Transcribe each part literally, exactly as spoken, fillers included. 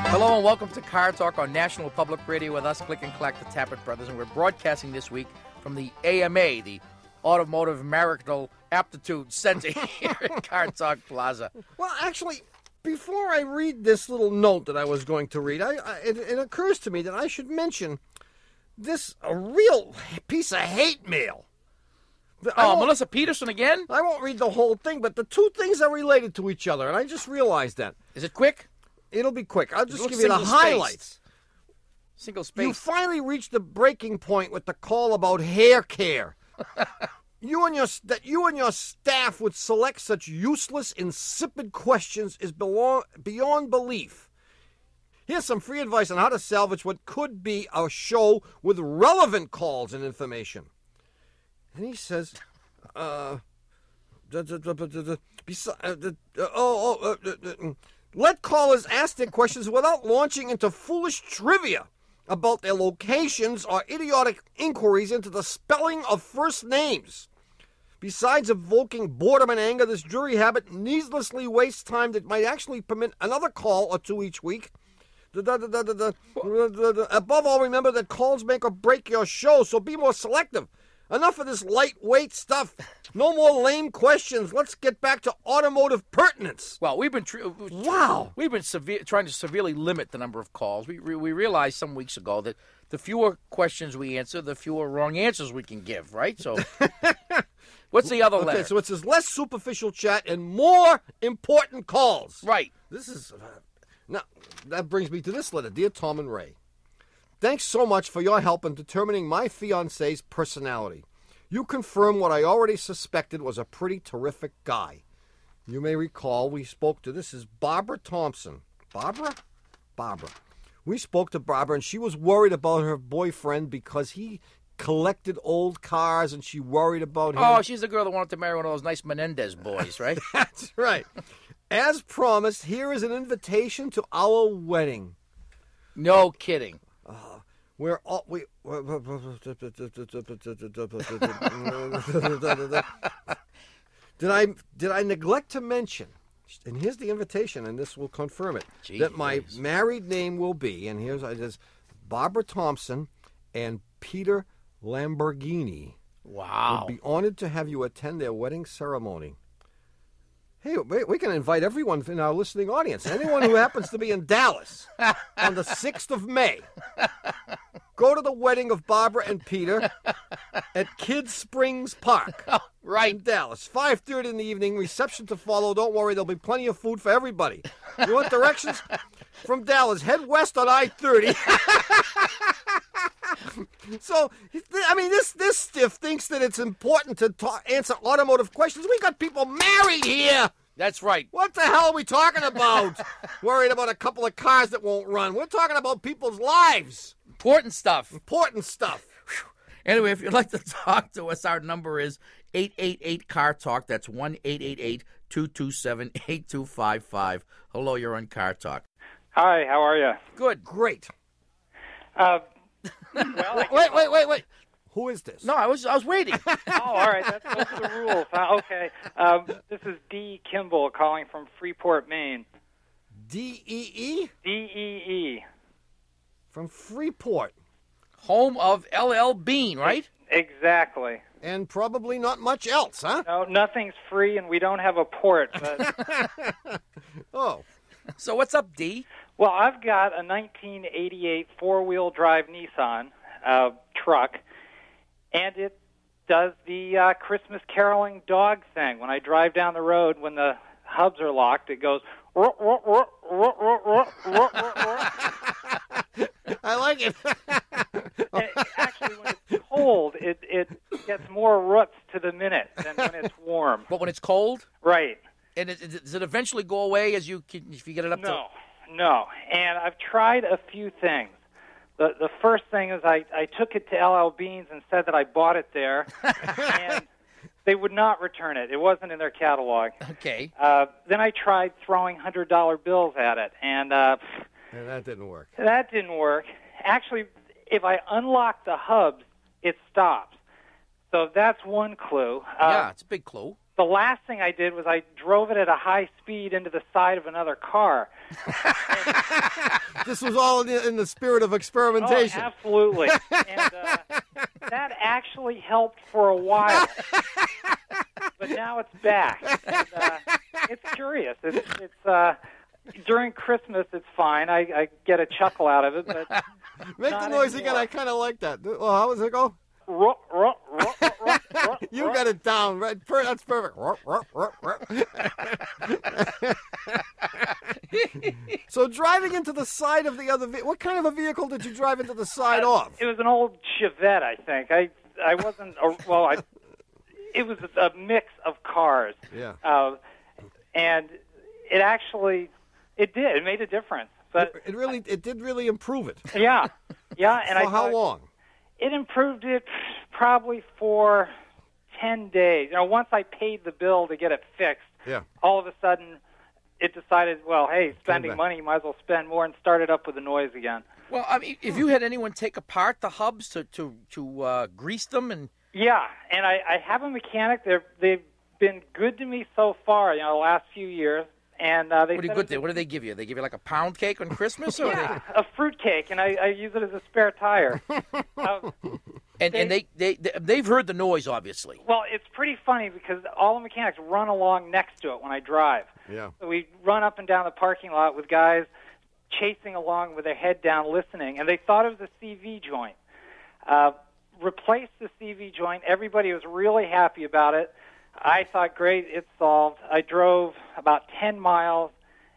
Hello and welcome to Car Talk on National Public Radio with us, Click and Clack, the Tappet Brothers, and we're broadcasting this week from the A M A, the Automotive Marital Aptitude Center here at Car Talk Plaza. Well, actually, before I read this little note that I was going to read, I, I, it, it occurs to me that I should mention this a real piece of hate mail. Oh, Melissa Peterson again? I won't read the whole thing, but the two things are related to each other, and I just realized that. Is it quick? It'll be quick. I'll just Look, give you the single spaced. highlights. Single space. You finally reached the breaking point with the call about hair care. you and your that you and your staff would select such useless, insipid questions is belong, beyond belief. Here's some free advice on how to salvage what could be a show with relevant calls and information. And he says, uh, oh, oh, uh, let callers ask their questions without launching into foolish trivia about their locations or idiotic inquiries into the spelling of first names. Besides evoking boredom and anger, this jury habit needlessly wastes time that might actually permit another call or two each week. Above all, remember that calls make or break your show, so be more selective. Enough of this lightweight stuff. No more lame questions. Let's get back to automotive pertinence. Well, we've been tr- wow. We've been severe, trying to severely limit the number of calls. We re- we realized some weeks ago that the fewer questions we answer, the fewer wrong answers we can give. Right? So, what's the other okay, letter? So it says less superficial chat and more important calls. Right. This is uh, now that brings me to this letter, dear Tom and Ray. Thanks so much for your help in determining my fiancé's personality. You confirmed what I already suspected was a pretty terrific guy. You may recall we spoke to, this is Barbara Thompson. Barbara? Barbara. We spoke to Barbara, and she was worried about her boyfriend because he collected old cars, and she worried about him. Oh, she's the girl that wanted to marry one of those nice Menendez boys, right? That's right. As promised, here is an invitation to our wedding. No kidding. Uh, we're all we. Did I did I neglect to mention? And here's the invitation, and this will confirm it. Jeez, that my please. married name will be, and here's it is, Barbara Thompson and Peter Lamborghini. Wow. Would be honored to have you attend their wedding ceremony. Hey, we, we can invite everyone in our listening audience. Anyone who happens to be in Dallas on the sixth of May. Go to the wedding of Barbara and Peter at Kidd Springs Park. Oh, right. In Dallas. five thirty in the evening. Reception to follow. Don't worry, there'll be plenty of food for everybody. You want directions? From Dallas, head west on I thirty. So, I mean, this this stiff thinks that it's important to talk, answer automotive questions. We got people married here. That's right. What the hell are we talking about? Worried about a couple of cars that won't run. We're talking about people's lives. Important stuff. Important stuff. Anyway, if you'd like to talk to us, our number is eight eight eight, C A R Talk. That's one eight eight eight, two two seven, eight two five five. Hello, you're on Car Talk. Hi, how are you? Good. Great. Uh, well, I Wait, wait, wait, wait. Who is this? No, I was I was waiting. Oh, all right. That's, those are the rules. Uh, okay. Um, this is D. Kimball calling from Freeport, Maine. D E E? D E E. From Freeport. Home of L L Bean, right? Exactly. And probably not much else, huh? No, nothing's free, and we don't have a port. But... Oh. So what's up, D? Well, I've got a nineteen eighty-eight four-wheel drive Nissan uh, truck, and it does the uh, Christmas caroling dog thing. When I drive down the road, when the hubs are locked, it goes... Ruh, ruh, ruh, ruh, ruh, ruh, ruh, ruh, ruh. I like it. And actually, when it's cold, it, it gets more roots to the minute than when it's warm. But when it's cold? Right. And it, it, does it eventually go away as you can, if you get it up No, no. And I've tried a few things. The the first thing is I, I took it to L L Beans and said that I bought it there, and they would not return it. It wasn't in their catalog. to... Okay. Uh, then I tried throwing one hundred dollar bills at it, and uh, And that didn't work. that didn't work. Actually, if I unlock the hubs, it stops. So that's one clue. Uh, Yeah, it's a big clue. the last thing I did was I drove it at a high speed into the side of another car. This was all in the, in the spirit of experimentation. Oh, absolutely. And uh, that actually helped for a while. But now it's back. And, uh, it's curious. It's, it's uh, during Christmas, it's fine. I, I get a chuckle out of it. But Make the noise again. I kind of like that. Well, how does it go? Ruh, ruh, ruh, ruh, ruh, You ruh. got it down. Right? Per- That's perfect. So driving into the side of the other ve- what kind of a vehicle did you drive into the side Uh, of? It was an old Chevette, I think. I I wasn't a, well. I it was a mix of cars. Yeah. Uh, and it actually it did. It made a difference. But It really, it did really improve it. yeah, yeah. And For I how thought long? It improved it probably for ten days. You know, once I paid the bill to get it fixed, Yeah. all of a sudden it decided, well, hey, spending back. money, you might as well spend more, and started up with the noise again. Well, I mean, if you had anyone take apart the hubs to to to uh, grease them, and Yeah, and I, I have a mechanic. They're, they've been good to me so far, you know, the last few years. And uh, they what do you said good? it They, was- what do they give you? They give you like a pound cake on Christmas, or Yeah, a fruit cake, and I, I use it as a spare tire. uh, they, and and they, they they they've heard the noise, obviously. well, it's pretty funny because all the mechanics run along next to it when I drive. Yeah. So we run up and down the parking lot with guys chasing along with their head down listening, and they thought it was a C V joint. Uh, replaced the C V joint. Everybody was really happy about it. I thought, great, it's solved. I drove about ten miles,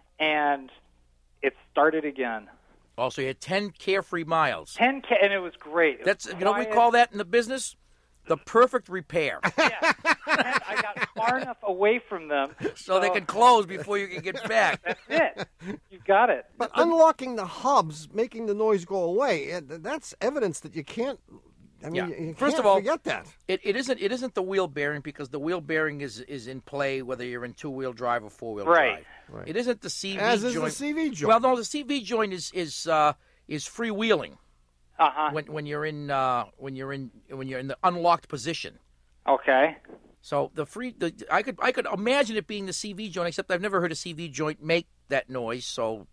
and it started again. Also, you had ten carefree miles. ten K, and it was great. It That's was you know what we quiet. call that in the business, the perfect repair, Yeah. And I got far enough away from them so they can close before you can get back. That's it. You got it. But unlocking the hubs, making the noise go away, it- that's evidence that you can't. I mean, Yeah. you, you First can't of all, forget that. It, it isn't it isn't the wheel bearing because the wheel bearing is, is in play whether you're in two wheel drive or four wheel Right. drive. Right. It isn't the C V As is joint. the C V joint. Well, no, the C V joint is is uh, is freewheeling Uh-huh. when when you're in uh, when you're in when you're in the unlocked position. Okay. So the free the I could I could imagine it being the C V joint, except I've never heard a C V joint make that noise. So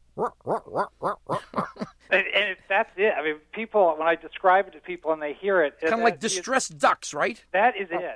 And, and if that's it. I mean, people, when I describe it to people and they hear it, kind of it- like it- distressed ducks, right? That is it.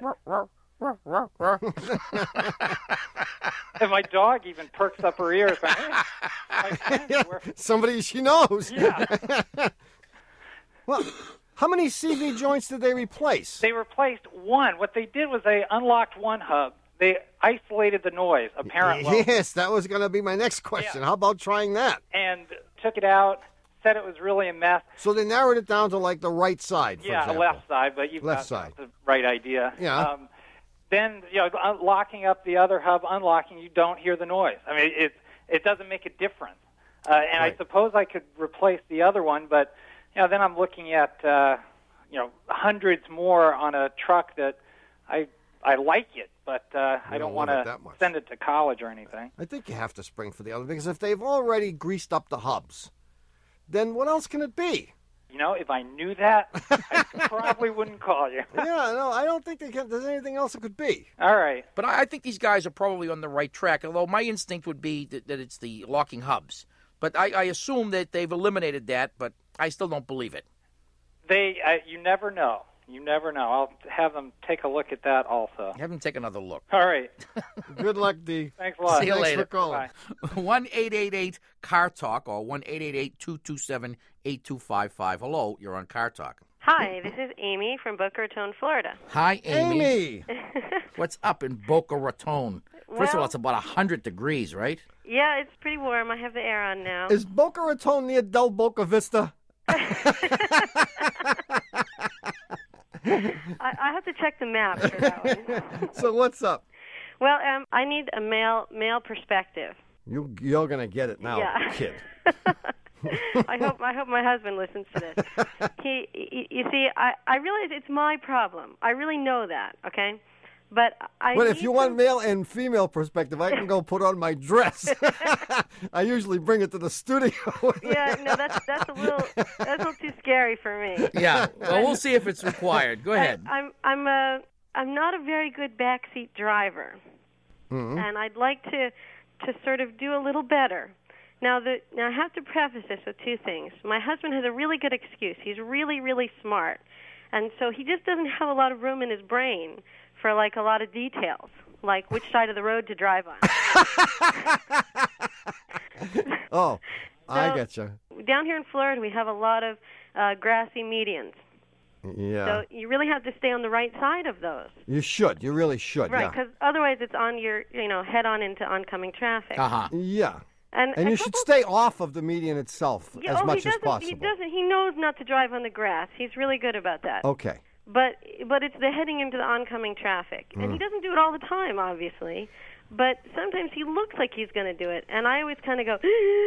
And my dog even perks up her ears. Like, hey, my friends were- Somebody she knows. yeah. Well, how many C V joints did they replace? They replaced one. What they did was they unlocked one hub. They isolated the noise, apparently, Yes, that was going to be my next question. Yeah. How about trying that? and took it out. Said it was really a mess. So they narrowed it down to like the right side, for Yeah, example. left side, but you've Left got side. the right idea. Yeah. Um, then, you know, un- locking up the other hub, unlocking, you don't hear the noise. I mean, it it doesn't make a difference. Uh, and Right. I suppose I could replace the other one, but you know, then I'm looking at uh, you know hundreds more on a truck that I I like it, but uh, I don't don't love want it to that much. send it to college or anything. I think you have to spring for the other because if they've already greased up the hubs, then what else can it be? You know, if I knew that, I probably wouldn't call you. Yeah, no, I don't think they can, there's anything else it could be. All right. But I, I think these guys are probably on the right track. Although my instinct would be that, that it's the locking hubs. But I, I assume that they've eliminated that. But I still don't believe it. They, uh, you never know. You never know. I'll have them take a look at that also. Have them take another look. All right. Good luck, D. Thanks a lot. See you Thanks later. for calling. Bye. one eight eight eight car talk or one eight eight eight two two seven eight two five five. Hello, you're on Car Talk. Hi, this is Amy from Boca Raton, Florida. Hi, Amy. Amy! What's up in Boca Raton? First of all, Well- it's about one hundred degrees, right? Yeah, it's pretty warm. I have the air on now. Is Boca Raton near Del Boca Vista? I, I have to check the map for that one. So what's up? Well, um, I need a male male perspective. You, you're going to get it now, Yeah. kid. I hope I hope my husband listens to this. He, he you see, I I realize it's my problem. I really know that. Okay, but I. But if need you want to- male and female perspective, I can go put on my dress. I usually bring it to the studio. Yeah, no, that's that's a little that's a little too scary for me. Yeah. Well, we'll see if it's required. Go ahead. I, I'm I'm uh I'm not a very good backseat driver, Mm-hmm. and I'd like to to sort of do a little better. Now, the now I have to preface this with two things. My husband has a really good excuse. He's really, really smart, and so he just doesn't have a lot of room in his brain for like a lot of details, like which side of the road to drive on. Oh, I So- get you. Down here in Florida, we have a lot of uh, grassy medians. Yeah. So you really have to stay on the right side of those. You should. You really should. Right, Yeah. because otherwise it's on your, you know, head on into oncoming traffic. Uh-huh. Yeah. And, And a you should couple- stay off of the median itself Yeah, as oh, much he as doesn't, possible. He doesn't. He knows not to drive on the grass. He's really good about that. Okay. But but it's the heading into the oncoming traffic, and Mm. he doesn't do it all the time, obviously. But sometimes he looks like he's going to do it, and I always kind of go,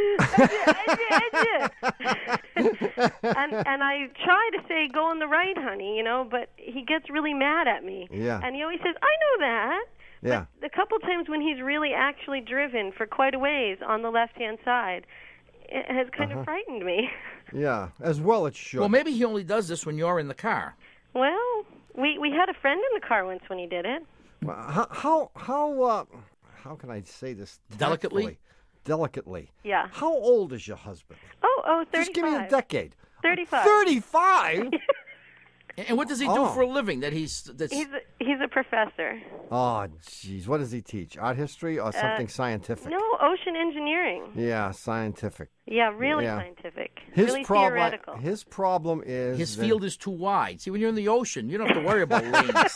and and I try to say, "Go on the right, honey," you know. But he gets really mad at me. Yeah. And he always says, "I know that." Yeah. But the couple times when he's really actually driven for quite a ways on the left-hand side, it has kind Uh-huh. of frightened me. Yeah. As well it should. Well, maybe he only does this when you're in the car. Well, we we had a friend in the car once when he did it. Well, How how how uh, how can I say this Delicately? tactfully? Delicately. Yeah. How old is your husband? Oh, oh, thirty-five. Just give me a decade. thirty-five. Thirty-five. And what does he do Oh. for a living? That he's that's He's a, he's a professor. Oh, jeez. What does he teach? Art history or something scientific? Uh, No, ocean engineering. Yeah, scientific. Yeah, really Yeah. scientific. His really problem. theoretical. His problem is his that- field is too wide. See, when you're in the ocean, you don't have to worry about lanes.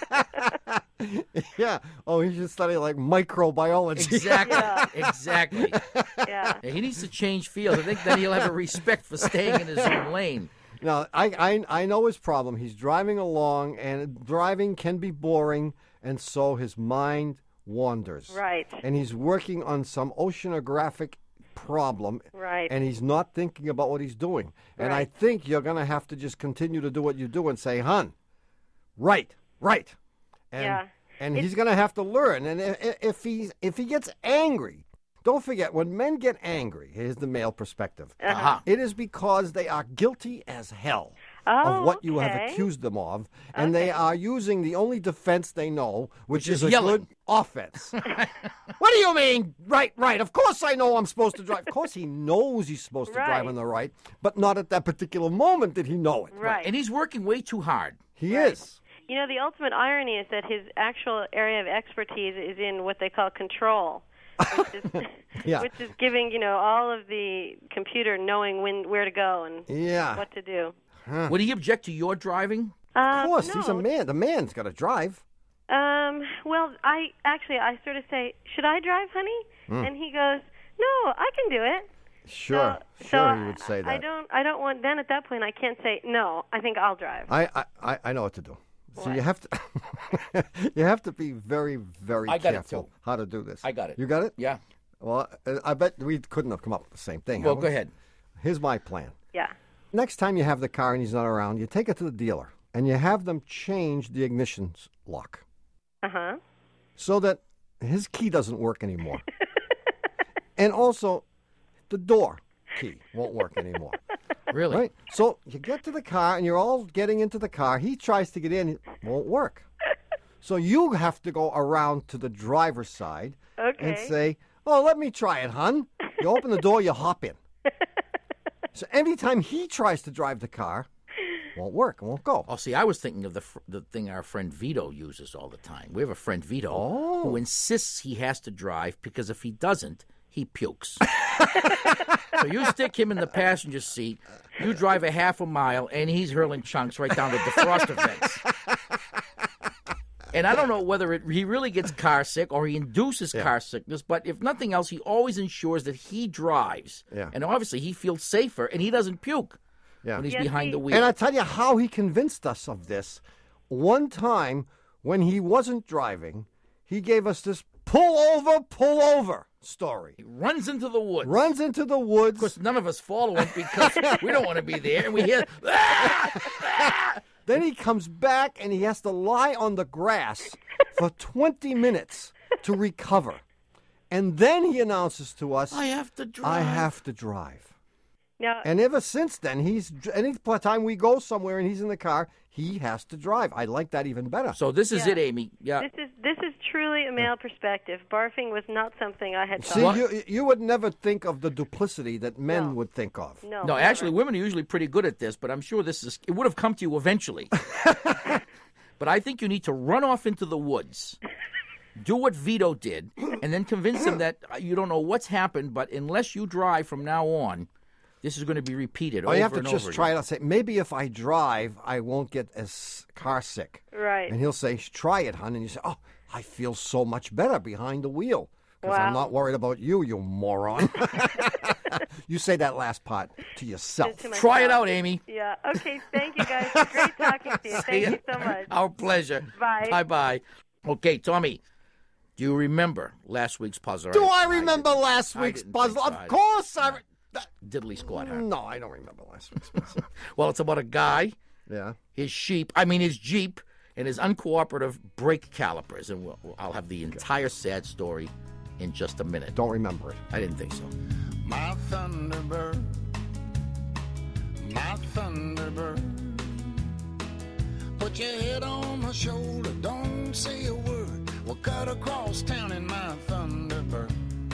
Yeah. Oh, he should study like microbiology. Exactly. Yeah. Exactly. Yeah. Yeah, he needs to change field. I think then he'll have a respect for staying in his own lane. Now, I, I I know his problem. He's driving along, and driving can be boring, and so his mind wanders. Right. And he's working on some oceanographic problem. Right. And he's not thinking about what he's doing. And I Right. think you're going to have to just continue to do what you do and say, "Hun, right, right." And, Yeah. And It's- he's going to have to learn. And i- if he if he gets angry, don't forget when men get angry. Here's the male perspective. Uh-huh. It is because they are guilty as hell Oh, of what you have okay. accused them of, and they are using the only defense they know, which, Which is is, a yelling. good offense. What do you mean? Right, right. Of course I know I'm supposed to drive. Of course he knows he's supposed to drive Right. on the right, but not at that particular moment did he know it. Right. And he's working way too hard. He Right. is. You know, the ultimate irony is that his actual area of expertise is in what they call control, which is, Yeah. which is giving, you know, all of the computer knowing when where to go and Yeah. what to do. Would he object to your driving? Of course, he's a no. man. The man's got to drive. Um, well, I actually I sort of say, "Should I drive, honey?" Hmm. And he goes, "No, I can do it." Sure, So, sure, so he would say that. I don't. I don't want. Then at that point, I can't say no. I think I'll drive. I, I, I- I know what to do. So What? you have to, you have to be very, very I got it, careful too. how to do this. I got it. You got it? Yeah. Well, uh, I bet we couldn't have come up with the same thing. Well, have go we? ahead. Here's my plan. Yeah. Next time you have the car and he's not around, you take it to the dealer and you have them change the ignition lock Uh huh. so that his key doesn't work anymore. And also, the door key won't work anymore. Really? Right? So you get to the car and you're all getting into the car. He tries to get in, it won't work. So you have to go around to the driver's side and Okay. say, "Oh, let me try it, hon." You open the door, you hop in. So every time he tries to drive the car, won't work, it won't go. Oh, see, I was thinking of the fr- the thing our friend Vito uses all the time. We have a friend Vito Oh. who insists he has to drive because if he doesn't, he pukes. So you stick him in the passenger seat, you drive a half a mile, and he's hurling chunks right down the defroster vents. And I don't know whether it, he really gets car sick or he induces car sickness, but if nothing else, he always ensures that he drives. Yeah. And obviously he feels safer, and he doesn't puke Yeah. when he's Yes, behind he- the wheel. And I tell you how he convinced us of this. One time when he wasn't driving, he gave us this pull over, pull over story. He runs into the woods. Runs into the woods. Of course, none of us follow him because we don't want to be there. And we hear, "Ah! Ah!" Then he comes back and he has to lie on the grass for twenty minutes to recover. And then he announces to us, I have to drive. I have to drive. Now, And ever since then, he's any time we go somewhere and he's in the car, he has to drive. I like that even better. So this is Yeah. it, Amy. Yeah. this is this is truly a male perspective. Barfing was not something I had See, thought. you you would never think of the duplicity that men No. would think of. No, No, never. actually, women are usually pretty good at this, but I'm sure this is. It would have come to you eventually. But I think you need to run off into the woods, do what Vito did, and then convince them that you don't know what's happened, but unless you drive from now on, this is going to be repeated Oh, over you have to and just over try again. it out. Say, maybe if I drive, I won't get as car sick. Right. And he'll say, try it, hon. And you say, oh, I feel so much better behind the wheel because I'm Wow. not worried about you, you moron. You say that last part to yourself. To Try it myself. out, Amy. Yeah. Okay. Thank you, guys. Great talking to you. Thank you so much. Our pleasure. Bye. Bye-bye. Okay, Tommy, do you remember last week's puzzle? Do I remember last I week's didn't puzzle? think so. Of course I... Re- Diddly squat, huh? no, I don't remember last week's puzzle. Well, it's about a guy, Yeah. his sheep, I mean his Jeep, and his uncooperative brake calipers. And we'll, I'll have the entire sad story in just a minute. Don't remember it. I didn't think so. My Thunderbird, my Thunderbird. Put your head on my shoulder, don't say a word. We'll cut across town in my Thunderbird.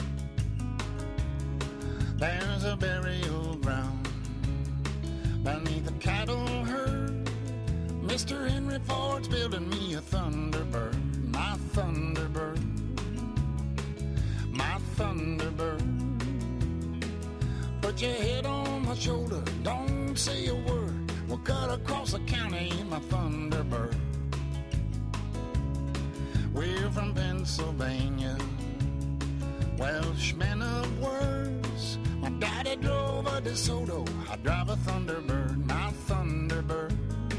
There's a burial ground beneath a cattle herd. Mister Henry Ford's building me a Thunderbird, my Thunderbird, my Thunderbird. Put your head on my shoulder, don't say a word. We'll cut across the county in my Thunderbird. We're from Pennsylvania, Welshmen of words. My daddy drove a DeSoto, I drive a Thunderbird, my Thunderbird,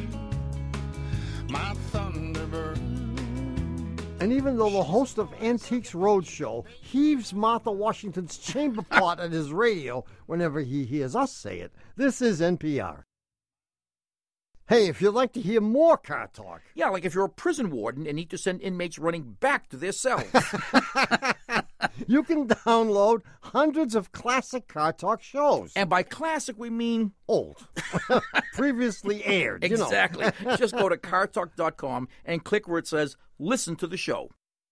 my Thunderbird. And even though the host of Antiques Roadshow heaves Martha Washington's chamber pot at his radio whenever he hears us say it, this is N P R. Hey, if you'd like to hear more car talk, Yeah, like if you're a prison warden and need to send inmates running back to their cells. you can download hundreds of classic car talk shows. And by classic, we mean Old. Previously aired, you know. exactly. Just go to car talk dot com and click where it says listen to the show.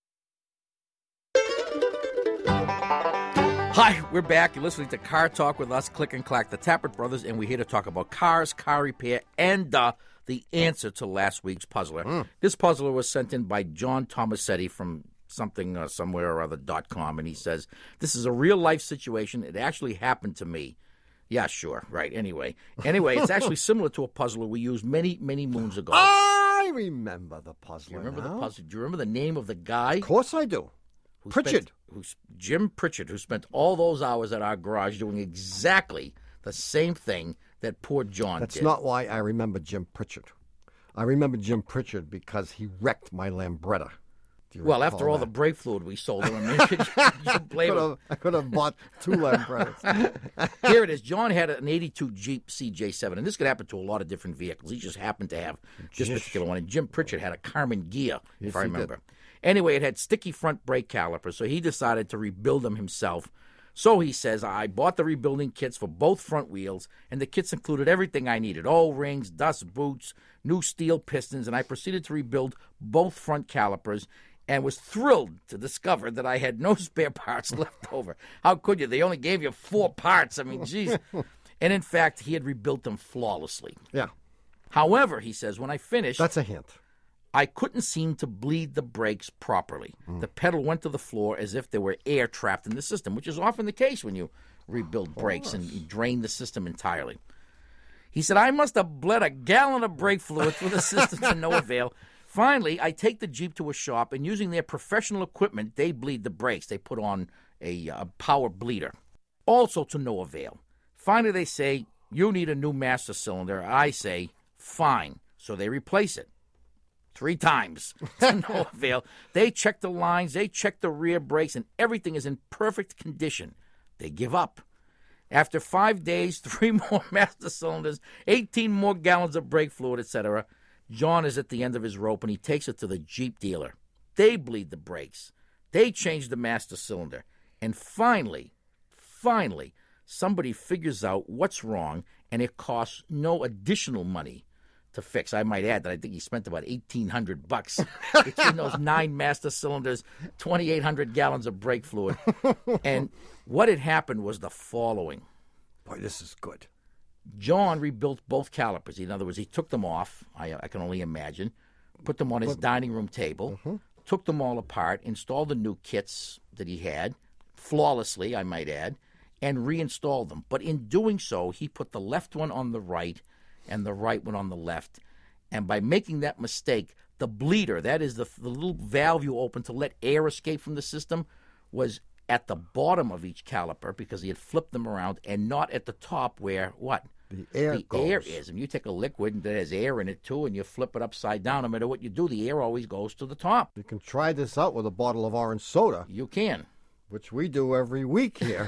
Hi, we're back. You're listening to Car Talk with us, Click and Clack, the Tappert Brothers, and we're here to talk about cars, car repair, and uh, the answer to last week's puzzler. Mm. This puzzler was sent in by John Tomasetti from something uh, somewhere or other dot com, and he says, this is a real-life situation. It actually happened to me. Yeah, sure. Right. Anyway. Anyway, it's actually similar to a puzzler we used many, many moons ago. I remember the puzzler. Do you remember now. the puzzle? Do you remember the name of the guy? Of course I do. who Pritchard. Spent, who's Jim Pritchard, who spent all those hours at our garage doing exactly the same thing that poor John That's did. not why I remember Jim Pritchard. I remember Jim Pritchard because he wrecked my Lambretta. Do you Well, recall after all the that? brake fluid we sold him, I mean, you, you blame could him. have, I could have bought two Lambrettas. Here it is. John had an eighty-two Jeep C J seven, and this could happen to a lot of different vehicles. He just happened to have this Jish. particular one. And Jim Pritchard had a Carmen Ghia, Yes, if I he did. remember. Anyway, it had sticky front brake calipers, so he decided to rebuild them himself. So he says, I bought the rebuilding kits for both front wheels, and the kits included everything I needed, O-rings, dust boots, new steel pistons, and I proceeded to rebuild both front calipers and was thrilled to discover that I had no spare parts left over. How could you? They only gave you four parts. I mean, geez. And in fact, he had rebuilt them flawlessly. Yeah, However, he says, when I finished, that's a hint. I couldn't seem to bleed the brakes properly. The pedal went to the floor as if there were air trapped in the system, which is often the case when you rebuild brakes and you drain the system entirely. He said, I must have bled a gallon of brake fluid through the system to no avail. Finally, I take the Jeep to a shop, and using their professional equipment, they bleed the brakes. They put on a, a power bleeder. Also to no avail. Finally, they say, you need a new master cylinder. I say, fine. So they replace it. Three times to no avail. They check the lines, they check the rear brakes, and everything is in perfect condition. They give up. After five days, three more master cylinders, eighteen more gallons of brake fluid, et cetera, John is at the end of his rope, and he takes it to the Jeep dealer. They bleed the brakes. They change the master cylinder. And finally, finally, somebody figures out what's wrong, and it costs no additional money to fix. I might add that I think he spent about eighteen hundred bucks between those nine master cylinders, twenty-eight hundred gallons of brake fluid. And what had happened was the following. Boy, this is good. John rebuilt both calipers. In other words, he took them off, I, I can only imagine, put them on his dining room table, mm-hmm. took them all apart, installed the new kits that he had, flawlessly, I might add, and reinstalled them. But in doing so, he put the left one on the right and the right one on the left. And by making that mistake, the bleeder, that is the, the little valve you open to let air escape from the system, was at the bottom of each caliper because he had flipped them around, and not at the top where, what? The air the goes. air is. And you take a liquid that has air in it, too, and you flip it upside down. No matter what you do, the air always goes to the top. You can try this out with a bottle of orange soda. You can. Which we do every week here.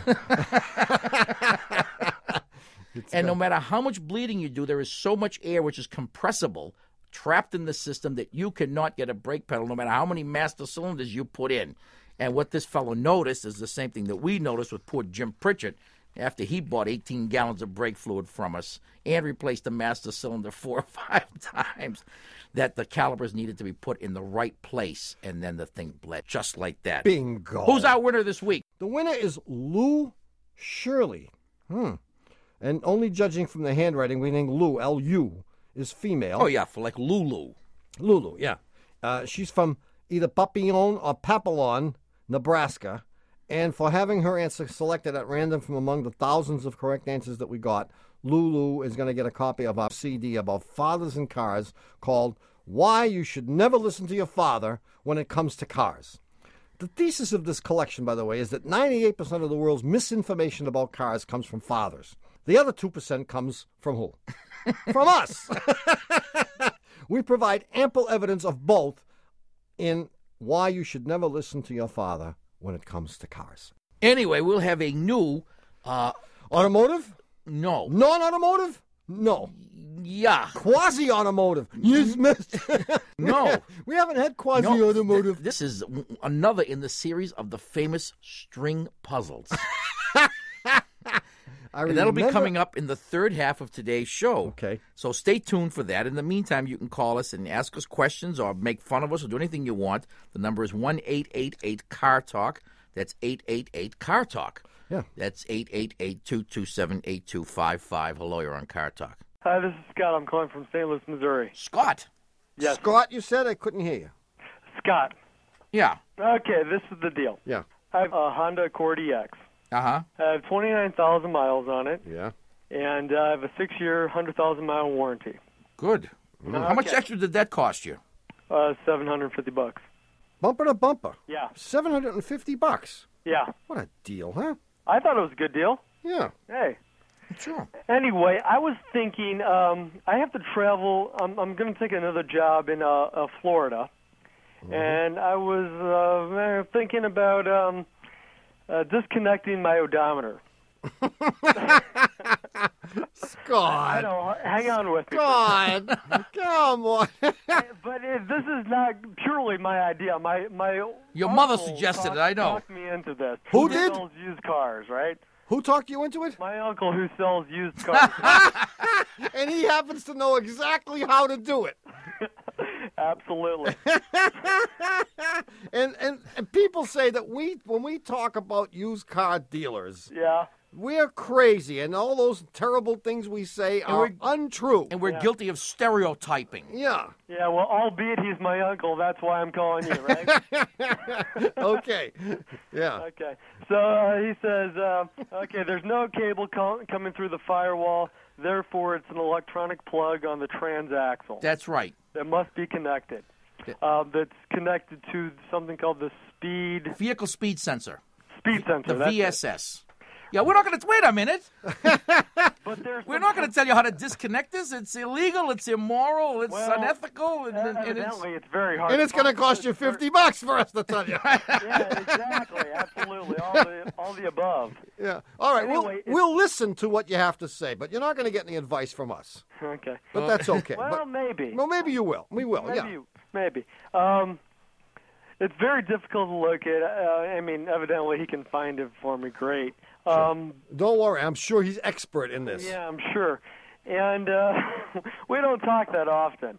And no matter how much bleeding you do, there is so much air which is compressible, trapped in the system, that you cannot get a brake pedal no matter how many master cylinders you put in. And what this fellow noticed is the same thing that we noticed with poor Jim Pritchett after he bought eighteen gallons of brake fluid from us and replaced the master cylinder four or five times, that the calipers needed to be put in the right place, and then the thing bled just like that. Bingo. Who's our winner this week? The winner is Lou Shirley. Hmm. And only judging from the handwriting, we think Lou, L U, is female. Oh, yeah, for like Lulu. Lulu, yeah. Uh, she's from either Papillon or Papillon, Nebraska. And for having her answer selected at random from among the thousands of correct answers that we got, Lulu is going to get a copy of our C D about fathers and cars called Why You Should Never Listen to Your Father When It Comes to Cars. The thesis of this collection, by the way, is that ninety-eight percent of the world's misinformation about cars comes from fathers. The other two percent comes from who? From us. We provide ample evidence of both in Why You Should Never Listen to Your Father When It Comes to Cars. Anyway, we'll have a new... Uh, Automotive? no. Non-automotive? No. Yeah. Quasi-automotive. You missed. No. We haven't had quasi-automotive. No, this is another in the series of the famous string puzzles. I and that'll be remember- coming up in the third half of today's show. Okay. So stay tuned for that. In the meantime, you can call us and ask us questions or make fun of us or do anything you want. The number is one eight eight eight car talk. That's eight eight eight car talk. Yeah. That's eight eight eight, two two seven, eight two five five. Hello, you're on Car Talk. Hi, this is Scott. I'm calling from Saint Louis, Missouri. Scott. Yes. Scott, you said? I couldn't hear you. Scott. Yeah. Okay, this is the deal. Yeah. I have a Honda Accord E X. Uh-huh. I have twenty-nine thousand miles on it, Yeah. and uh, I have a six-year, one hundred thousand mile warranty. Good. How much Okay. extra did that cost you? Uh, seven hundred fifty bucks. Bumper to bumper. Yeah. seven hundred fifty bucks. Yeah. What a deal, huh? I thought it was a good deal. Yeah. Hey. Sure. Anyway, I was thinking um, I have to travel. I'm, I'm going to take another job in uh, uh, Florida, and I was uh, thinking about um, uh, disconnecting my odometer. I Scott. know. Hang on with me. God. Come on. But it, this is not purely my idea. My my Your mother uncle suggested talked, it, I know. Talked me into this. Who He did? Sells used cars, right? Who talked you into it? My uncle who sells used cars. And he happens to know exactly how to do it. Absolutely. and, and and people say that we when we talk about used car dealers, Yeah. we're crazy, and all those terrible things we say are we're- untrue. And we're guilty of stereotyping. yeah. Yeah, well, albeit he's my uncle, that's why I'm calling you, right? Okay. Yeah. Okay. So uh, he says, uh, okay, there's no cable co- coming through the firewall, therefore it's an electronic plug on the transaxle That's right. that must be connected. Uh, that's connected to something called the speed Vehicle speed sensor. speed sensor. The that's V it. S S. Yeah, we're not going to... Wait a minute. But there's We're some- not going to tell you how to disconnect this. It's illegal. It's immoral. It's Well, unethical. And, Uh, and it's, evidently, it's very hard. And it's going to cost you fifty bucks for us to tell you. Yeah, exactly, absolutely, all the all the above. Yeah. All right. Anyway, we'll, it's- we'll listen to what you have to say, but you're not going to get any advice from us. Okay. But that's okay. Well, but, maybe. well, maybe you will. We will. Maybe, yeah. you, maybe. Um, it's very difficult to locate. Uh, I mean, evidently he can find it for me. Great. Um, Don't worry, I'm sure he's expert in this. Yeah, I'm sure. And uh, we don't talk that often.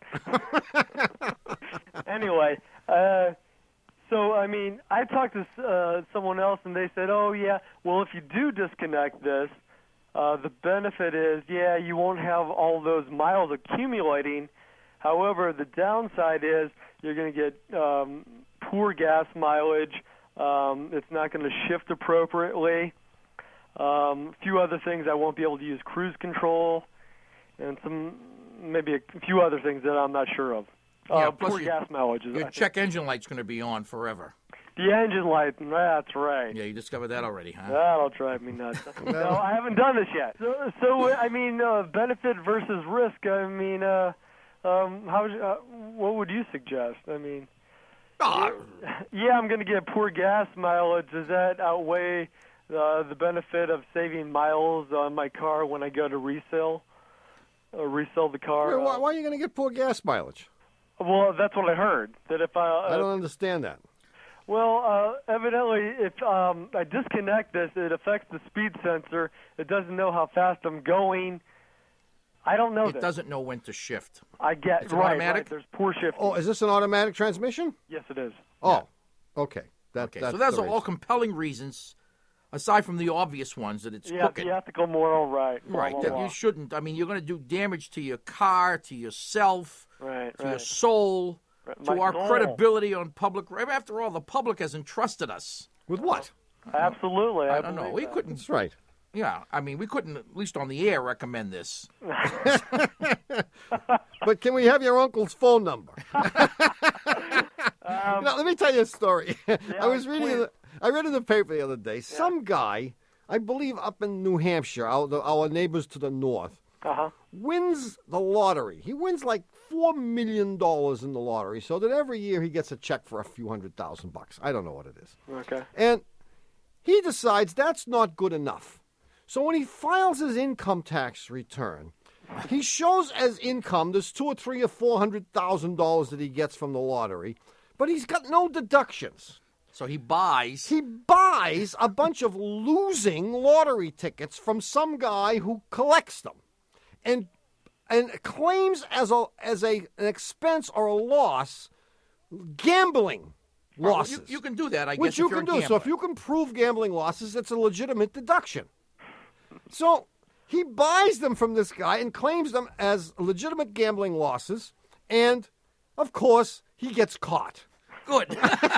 Anyway, uh, so, I mean, I talked to uh, someone else, and they said, oh, yeah, well, if you do disconnect this, uh, the benefit is, yeah, you won't have all those miles accumulating. However, the downside is you're going to get um, poor gas mileage. Um, it's not going to shift appropriately. Um, a few other things, I won't be able to use cruise control, and some maybe a few other things that I'm not sure of. Yeah, uh, plus poor your- gas mileage. is- Your check engine light's going to be on forever. The engine light, that's right. Yeah, you discovered that already, huh? That'll drive me nuts. No, I haven't done this yet. So, so I mean, uh, benefit versus risk. I mean, uh, um, how? Uh, what would you suggest? I mean, Ah, yeah, I'm going to get poor gas mileage. Does that outweigh uh, the benefit of saving miles on my car when I go to resell, or resell the car? Why, why are you going to get poor gas mileage? Well, that's what I heard. That if I, uh, I don't understand that. Well, uh, evidently, if um, I disconnect this, it affects the speed sensor. It doesn't know how fast I'm going. I don't know it this. doesn't know when to shift. I get It's an right, automatic? right. There's poor shifting. Oh, is this an automatic transmission? Yes, it is. Oh, okay. That, Okay, that's so those the are all reason. compelling reasons, aside from the obvious ones that it's Yeah, crooked. the ethical, moral, right. Blah, Right, blah, that blah. you shouldn't. I mean, you're going to do damage to your car, to yourself, Right, to your right. soul, Right, to my our soul. credibility on public. After all, the public has entrusted us. With what? Absolutely. I, I don't know. believe We that. couldn't. That's right. Yeah, I mean, we couldn't, at least on the air, recommend this. But can we have your uncle's phone number? Um, Now, let me tell you a story. I was reading, please. the, I read in the paper the other day. Some guy, I believe up in New Hampshire, our, the, our neighbors to the north, Uh-huh. wins the lottery. He wins like four million dollars in the lottery, so that every year he gets a check for a few hundred thousand bucks. I don't know what it is. Okay. And he decides that's not good enough. So when he files his income tax return, he shows as income there's two or three or four hundred thousand dollars that he gets from the lottery, but he's got no deductions. So he buys. He buys a bunch of losing lottery tickets from some guy who collects them, and and claims as a as a an expense or a loss gambling Well, losses. You, you can do that, I Which guess, you if you're can a do. So if gambler. you can prove gambling losses, it's a legitimate deduction. So he buys them from this guy and claims them as legitimate gambling losses, and of course he gets caught. Good.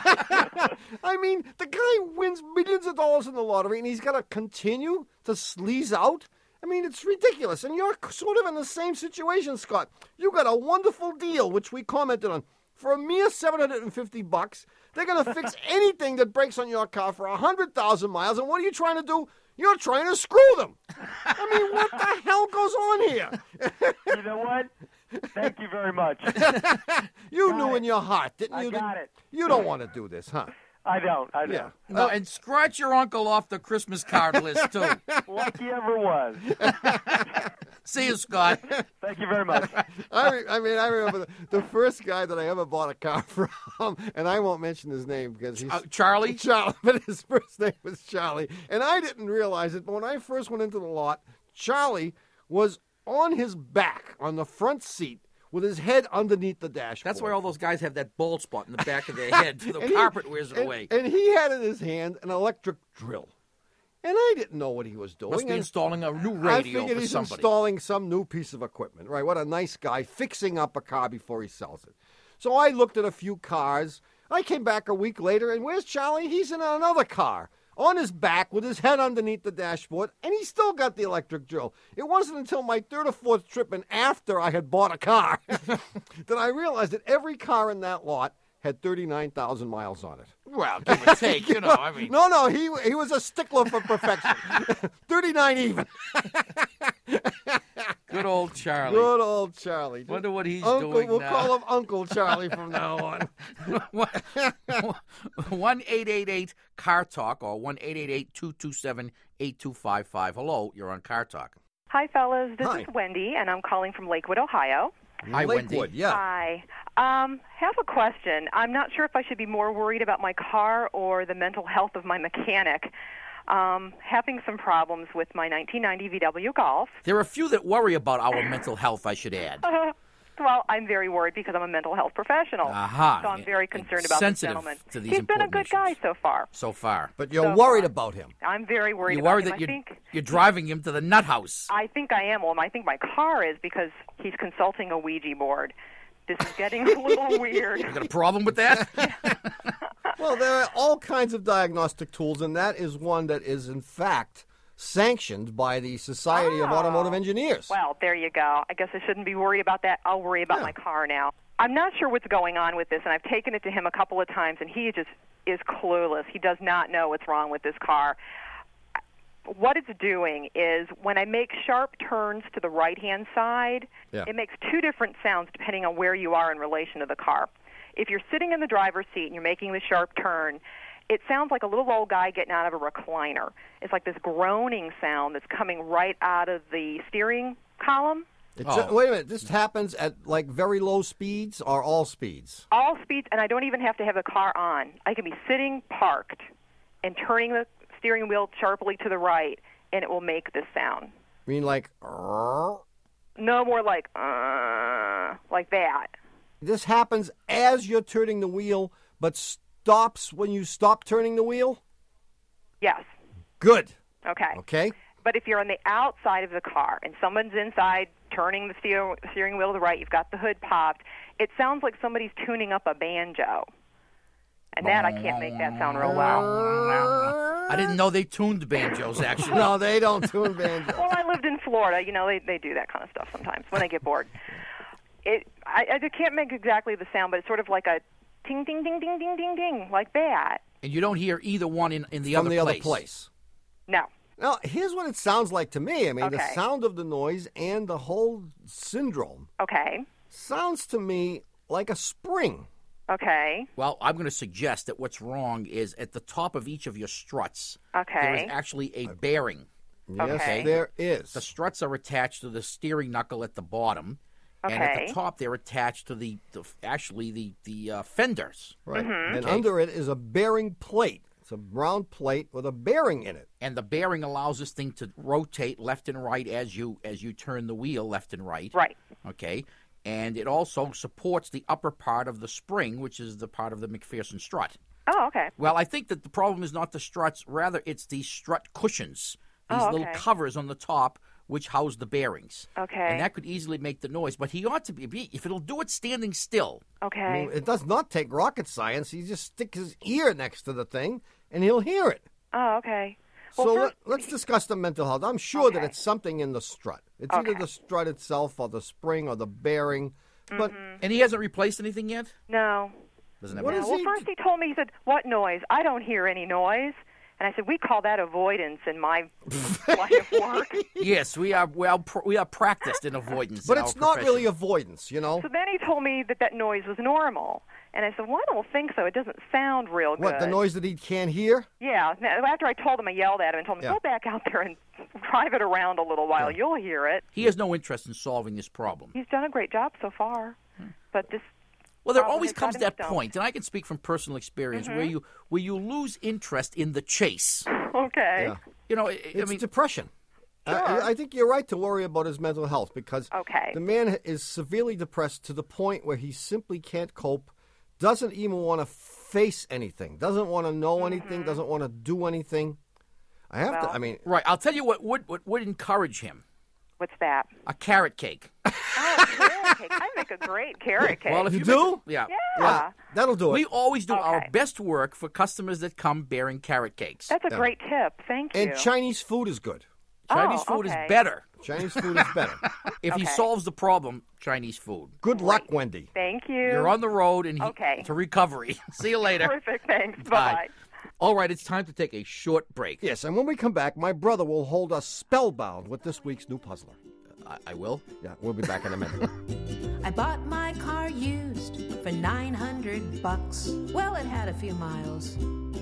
I mean, the guy wins millions of dollars in the lottery, and he's got to continue to sleaze out. I mean, it's ridiculous. And you're sort of in the same situation, Scott. You got a wonderful deal, which we commented on. For a mere seven hundred fifty bucks, they're going to fix anything that breaks on your car for one hundred thousand miles. And what are you trying to do? You're trying to screw them. I mean, what the hell goes on here? You know what? Thank you very much. You Got knew it. in your heart, didn't I you? got that it. You don't want to do this, huh? I don't. I don't. Yeah. No, and scratch your uncle off the Christmas card list, too. Like he ever was. See you, Scott. Thank you very much. I, re- I mean, I remember the, the first guy that I ever bought a car from, and I won't mention his name because he's Uh, Charlie? Charlie, but his first name was Charlie, and I didn't realize it. But when I first went into the lot, Charlie was on his back on the front seat with his head underneath the dashboard. That's why all those guys have that bald spot in the back of their head. The And he- carpet wears it and, away. And he had in his hand an electric drill, and I didn't know what he was doing. Must be and installing a new I radio figured for he's somebody. installing some new piece of equipment, right? What a nice guy, fixing up a car before he sells it. So I looked at a few cars. I came back a week later, and where's Charlie? He's in another car, on his back with his head underneath the dashboard, and he still got the electric drill. It wasn't until my third or fourth trip and after I had bought a car that I realized that every car in that lot had thirty-nine thousand miles on it. Well, give or take, you know, I mean. No, no, he he was a stickler for perfection. thirty-nine even. Good old Charlie. Good old Charlie. Wonder what he's Uncle, doing we'll now. call him Uncle Charlie from now on. one eight eight eight car talk or one eight eight eight, two two seven, eight two five five. Hello, you're on Car Talk. Hi, fellas. This Hi. is Wendy, and I'm calling from Lakewood, Ohio. Hi, Lakewood, Wendy. yeah. Hi. Um, have a question. I'm not sure if I should be more worried about my car or the mental health of my mechanic. um, having some problems with my nineteen ninety V W Golf. There are a few that worry about our mental health, I should add. Well, I'm very worried because I'm a mental health professional. Aha. So I'm very concerned And about this sensitive gentleman. to these He's been a important good guy issues. so far. So far. But you're So worried far. about him. I'm very worried You're about worried him. that I you're, think you're driving him to the nut house. I think I am. Well, I think my car is because he's consulting a Ouija board. This is getting a little weird. You got a problem with that? Well, there are all kinds of diagnostic tools, and that is one that is, in fact, sanctioned by the Society of Oh. Automotive Engineers. Well, there you go. I guess I shouldn't be worried about that. I'll worry about Yeah. my car now. I'm not sure what's going on with this, and I've taken it to him a couple of times, and he just is clueless. He does not know what's wrong with this car. What it's doing is when I make sharp turns to the right-hand side, Yeah. it makes two different sounds depending on where you are in relation to the car. If you're sitting in the driver's seat and you're making the sharp turn, it sounds like a little old guy getting out of a recliner. It's like this groaning sound that's coming right out of the steering column. It's Oh. uh, wait a minute. This happens at like very low speeds or all speeds? All speeds, and I don't even have to have the car on. I can be sitting parked and turning the steering wheel sharply to the right, and it will make this sound. I mean, like, "Rrrr." No more like, uh, like that. This happens as you're turning the wheel, but stops when you stop turning the wheel? Yes. Good. Okay. Okay. But if you're on the outside of the car and someone's inside turning the steer, steering wheel to the right, you've got the hood popped, it sounds like somebody's tuning up a banjo. And that, I can't make that sound real well. I didn't know they tuned banjos, actually. No, they don't tune banjo. Well, I lived in Florida. You know, they, they do that kind of stuff sometimes when they get bored. It, I, I can't make exactly the sound, but it's sort of like a ting, ding, ding, ding, ding, ding, ding, like that. And you don't hear either one in, in the From other the place. other place. No. Now, here's what it sounds like to me. I mean, the Okay. sound of the noise and the whole syndrome Okay. sounds to me like a spring. Okay. Well, I'm going to suggest that what's wrong is at the top of each of your struts, Okay. there is actually a bearing. Yes, Okay. there is. The struts are attached to the steering knuckle at the bottom, and at Okay. the top they're attached to the, the actually the the uh, fenders. Right. Mm-hmm. And Okay. under it is a bearing plate. It's a round plate with a bearing in it. And the bearing allows this thing to rotate left and right as you as you turn the wheel left and right. Right. Okay. And it also supports the upper part of the spring, which is the part of the McPherson strut. Oh, okay. Well, I think that the problem is not the struts, rather it's the strut cushions, these Oh, little okay. covers on the top which house the bearings. Okay. And that could easily make the noise, but he ought to be, if it'll do it standing still. Okay. I mean, it does not take rocket science. He just sticks his ear next to the thing, and he'll hear it. Oh, okay. Well, So first, let, let's discuss the mental health. I'm sure that Okay. it's something in the strut. It's either Okay. the strut itself or the spring or the bearing. But Mm-hmm. And he hasn't replaced anything yet? no. Doesn't have What any- is Well, he- first he told me, he said, what noise? I don't hear any noise. And I said, we call that avoidance in my line of work. Yes, we are well pr- we are practiced in avoidance. but in it's our not profession. really avoidance, you know. So then he told me that that noise was normal. And I said, well, I don't think so. It doesn't sound real good. What, the noise that he can't hear? Yeah. Now, after I told him, I yelled at him and told him, Yeah. go back out there and drive it around a little while. You'll hear it. He has no interest in solving this problem. He's done a great job so far. But this Well, there problem always has comes got him that stumped. point, and I can speak from personal experience, Mm-hmm. where you where you lose interest in the chase. Okay. Yeah. You know, I, I It's mean, depression. I- Sure. I, I think you're right to worry about his mental health because Okay. the man is severely depressed to the point where he simply can't cope, doesn't even want to face anything, doesn't want to know anything, doesn't want to do anything. I have to, Mm-hmm. Well- I mean, right. I'll tell you what would what would encourage him: What's that? a carrot cake. Oh, carrot cake. I make a great carrot cake. Well, if You you, do? make a- yeah. yeah. that'll do it. We always do our Okay. best work for customers that come bearing carrot cakes. That's a great tip. Thank you. and Chinese food is good. Chinese Oh, food okay. is better. Chinese food is better. If he Okay. solves the problem, Chinese food. Good luck, Wendy. Thank you. You're on the road and he, Okay. to recovery. See you later. Terrific. Thanks. Bye. Bye-bye. All right, it's time to take a short break. Yes, and when we come back, my brother will hold us spellbound with this week's new puzzler. I, I will. Yeah, we'll be back in a minute. I bought my car used for nine hundred bucks. Well, it had a few miles.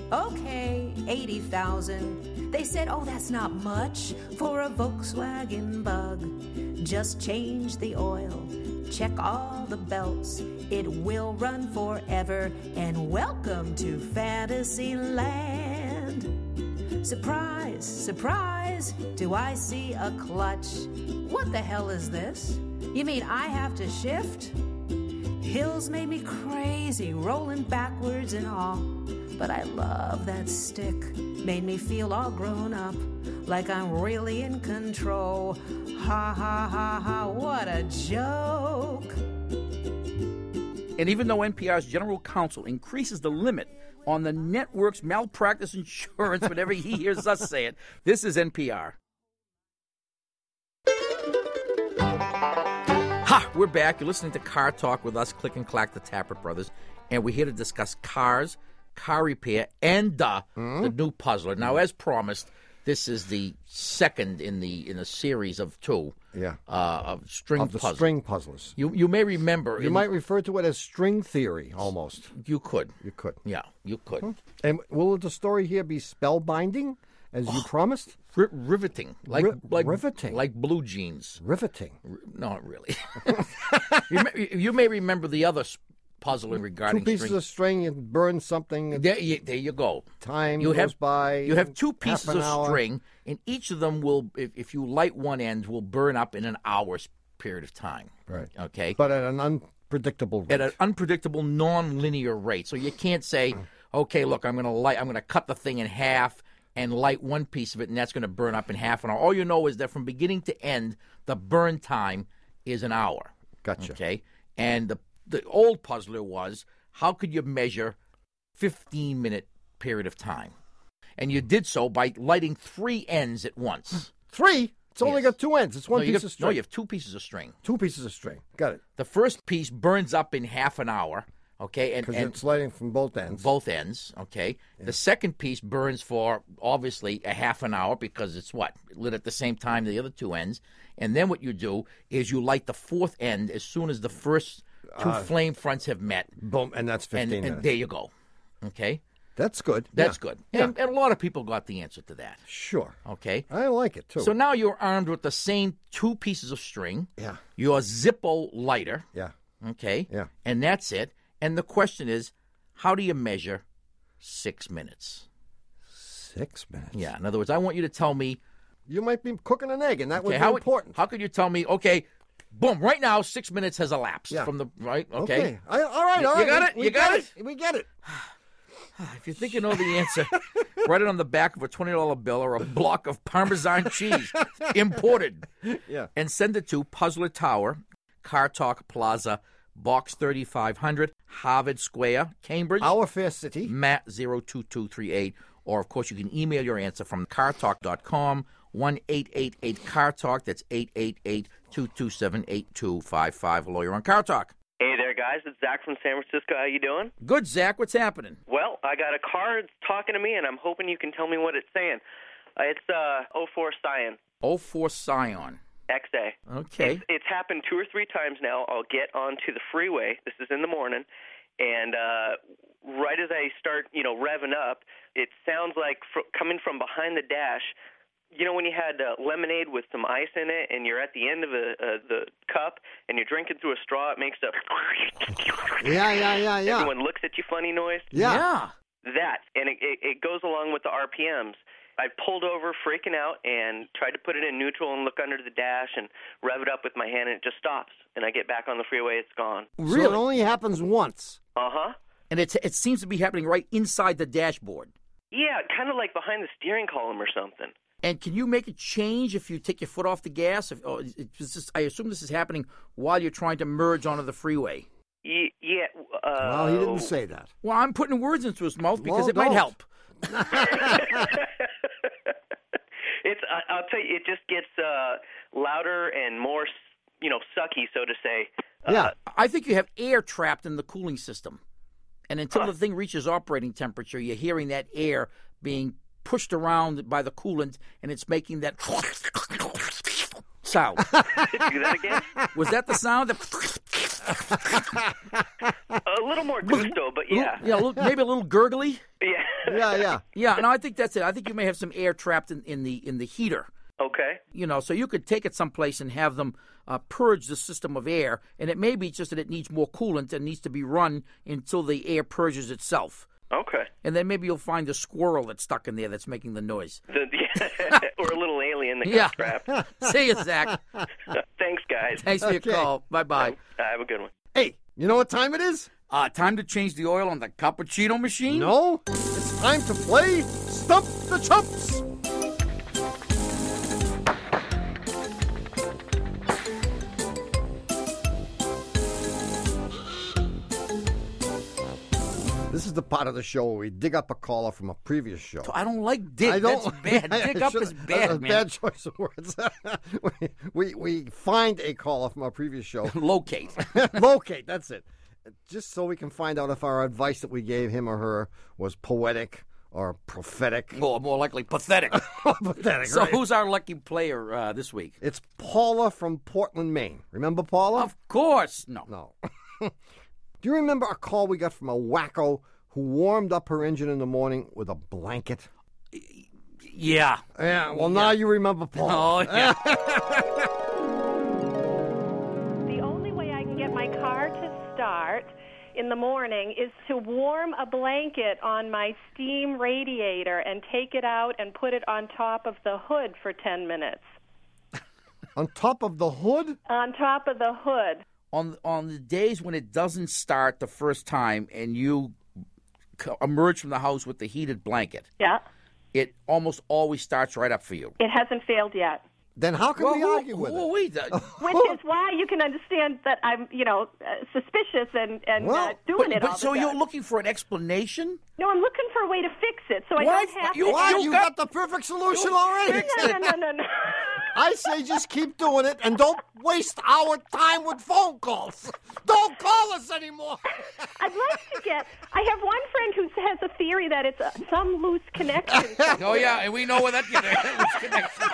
Okay, eighty thousand. They said, oh, that's not much for a Volkswagen Bug. Just change the oil, check all the belts. It will run forever, and welcome to Fantasyland. Surprise, surprise, do I see a clutch? What the hell is this? You mean I have to shift? Hills made me crazy, rolling backwards and all. But I love that stick, made me feel all grown up, like I'm really in control. Ha ha ha ha, what a joke. And even though N P R's general counsel increases the limit on the network's malpractice insurance whenever he hears us say it, this is N P R. Ha! We're back. You're listening to Car Talk with us, Click and Clack, the Tappert Brothers, and we're here to discuss cars, car repair, and uh, mm. the new puzzler. Now, as promised, this is the second in the in a series of two. Yeah. Uh, of string of the puzzles. string puzzlers. You you may remember. You in, might refer to it as string theory, almost. You could. You could. Yeah, you could. Hmm. And will the story here be spellbinding, as you promised? R- riveting, like R- like riveting, like blue jeans. Riveting. R- not really. you, may, you may remember the other puzzle regarding two pieces string. of string and burn something. There you, there you go. Time you goes have, by. You have two pieces of hour. string, and each of them will, if, if you light one end, will burn up in an hour's period of time. Right. Okay. But at an unpredictable rate. At an unpredictable, non-linear rate. So you can't say, okay, look, I'm going to light, I'm going to cut the thing in half and light one piece of it, and that's going to burn up in half an hour. All you know is that from beginning to end, the burn time is an hour. Gotcha. Okay. And the the old puzzler was, how could you measure fifteen-minute period of time? And you did so by lighting three ends at once. Three? It's only Yes. got two ends. It's one no, you piece have, of string. No, you have two pieces of string. Two pieces of string. Got it. The first piece burns up in half an hour, okay? And, Because and it's lighting from both ends. both ends, okay? Yeah. The second piece burns for, obviously, a half an hour because it's what? Lit at the same time the other two ends. And then what you do is you light the fourth end as soon as the first two uh, flame fronts have met. Boom, and that's fifteen and, minutes. And there you go, okay? That's good. That's yeah. good. Yeah. And, and a lot of people got the answer to that. Sure. Okay. I like it, too. So now you're armed with the same two pieces of string. Yeah. Your Zippo lighter. Yeah. Okay. Yeah. And that's it. And the question is, how do you measure six minutes? Six minutes? Yeah. In other words, I want you to tell me. You might be cooking an egg, and that okay, would be how important. How could you tell me, okay, boom, right now, six minutes has elapsed yeah. from the, right? Okay. Okay. I, all right, you, all right. You got we, it? We you got it? it? We get it. If you think you know the answer, write it on the back of a twenty dollar bill or a block of Parmesan cheese, imported. Yeah. And send it to Puzzler Tower, Car Talk Plaza, Box thirty-five hundred, Harvard Square, Cambridge. Our fair city. Matt zero two two three eight. Or, of course, you can email your answer from car talk dot com, one eight eight eight car talk. That's eight eight eight, two two seven, eight two five five. Lawyer on Car Talk. Hey there, guys. It's Zach from San Francisco. How you doing? Good, Zach. What's happening? Well, I got a car talking to me, and I'm hoping you can tell me what it's saying. Uh, it's uh, oh four Scion. oh four Scion. X A. Okay. It's, it's happened two or three times now. I'll get onto the freeway. This is in the morning. And uh, right as I start, you know, revving up, it sounds like fr- coming from behind the dash. You know when you had uh, lemonade with some ice in it, and you're at the end of a, uh, the cup, and you're drinking through a straw, it makes a... Yeah, yeah, yeah, yeah. Everyone looks at you funny noise. Yeah. yeah. That, and it, it, it goes along with the R P Ms. I pulled over freaking out and tried to put it in neutral and look under the dash and rev it up with my hand, and it just stops. And I get back on the freeway, it's gone. Really? So it only happens once. Uh-huh. And it, it seems to be happening right inside the dashboard. Yeah, kind of like behind the steering column or something. And can you make a change if you take your foot off the gas? If, oh, it's just, I assume this is happening while you're trying to merge onto the freeway. Y- yeah. Uh, well, he didn't say that. Well, I'm putting words into his mouth because well, it don't. might help. It's. I, I'll tell you, it just gets uh, louder and more, you know, sucky, so to say. Yeah. Uh, I think you have air trapped in the cooling system. And until huh. the thing reaches operating temperature, you're hearing that air being pushed around by the coolant, and it's making that sound. Do that again? Was that the sound? That a little more gusto, but yeah. Yeah, a little, maybe a little gurgly. Yeah. Yeah, yeah. Yeah, no, I think that's it. I think you may have some air trapped in, in the in the heater. Okay. You know, so you could take it someplace and have them uh, purge the system of air, and it may be just that it needs more coolant and needs to be run until the air purges itself. Okay. And then maybe you'll find a squirrel that's stuck in there that's making the noise. The, or a little alien that got Yeah. trapped. See you, Zach. Thanks, guys. Thanks for Okay. your call. Bye-bye. Uh, have a good one. Hey, you know what time it is? Uh, time to change the oil on the cappuccino machine? No, it's time to play Stump the Chumps. This is the part of the show where we dig up a caller from a previous show. I don't like dig. I don't, That's bad. Dig up should- is bad, that's a man. bad choice of words. we, we we find a caller from our previous show. Locate. Locate, that's it. Just so we can find out if our advice that we gave him or her was poetic or prophetic. More, more likely pathetic. Pathetic, So right? who's our lucky player uh, this week? It's Paula from Portland, Maine. Remember Paula? Of course. No. No. Do you remember a call we got from a wacko who warmed up her engine in the morning with a blanket? Yeah. Yeah, well, now you remember Paula. Oh, yeah. The only way I can get my car to start in the morning is to warm a blanket on my steam radiator and take it out and put it on top of the hood for ten minutes. On top of the hood? On top of the hood. On on the days when it doesn't start the first time and you c- emerge from the house with the heated blanket, Yeah. it almost always starts right up for you. It hasn't failed yet. Then how can we who- argue with who it? are we? Uh, Which is why you can understand that I'm, you know, uh, suspicious and, and Well, uh, doing but it but all so the you're time. looking for an explanation? No, I'm looking for a way to fix it so I Why- don't have you- to. Why? You You got- got the perfect solution already. No, no, no, no, no. I say just keep doing it and don't waste our time with phone calls. Don't call us anymore. I'd like to get. I have one friend who has a theory that it's a, some loose connection. Oh, yeah, and we know where that connection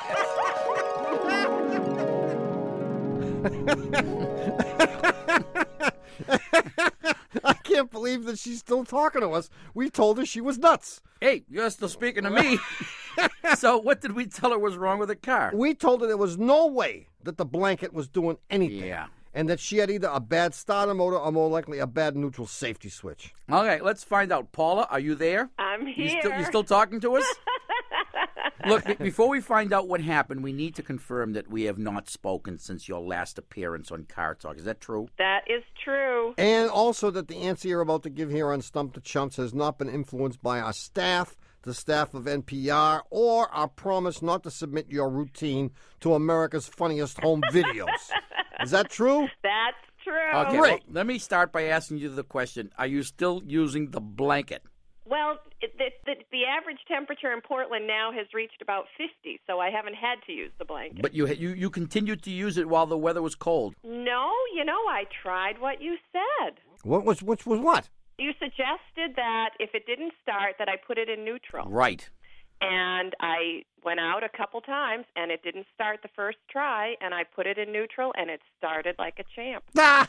I can't believe that she's still talking to us. We told her she was nuts. Hey, you're still speaking to me. So what did we tell her was wrong with the car? We told her there was no way that the blanket was doing anything. Yeah. And that she had either a bad starter motor or more likely a bad neutral safety switch. Okay, let's find out. Paula, are you there? I'm You here. still, you still talking to us? Look, be- before we find out what happened, we need to confirm that we have not spoken since your last appearance on Car Talk. Is that true? That is true. And also that the answer you're about to give here on Stump the Chumps has not been influenced by our staff, the staff of N P R, or our promise not to submit your routine to America's Funniest Home Videos. Is that true? That's true. Okay, Great. well, let me start by asking you the question. Are you still using the blanket? Well, it, the, the, the average temperature in Portland now has reached about fifty, so I haven't had to use the blanket. But you you you continued to use it while the weather was cold. No, you know, I tried what you said. What was which was what? You suggested that if it didn't start, that I put it in neutral. Right. And I went out a couple times, and it didn't start the first try, and I put it in neutral, and it started like a champ.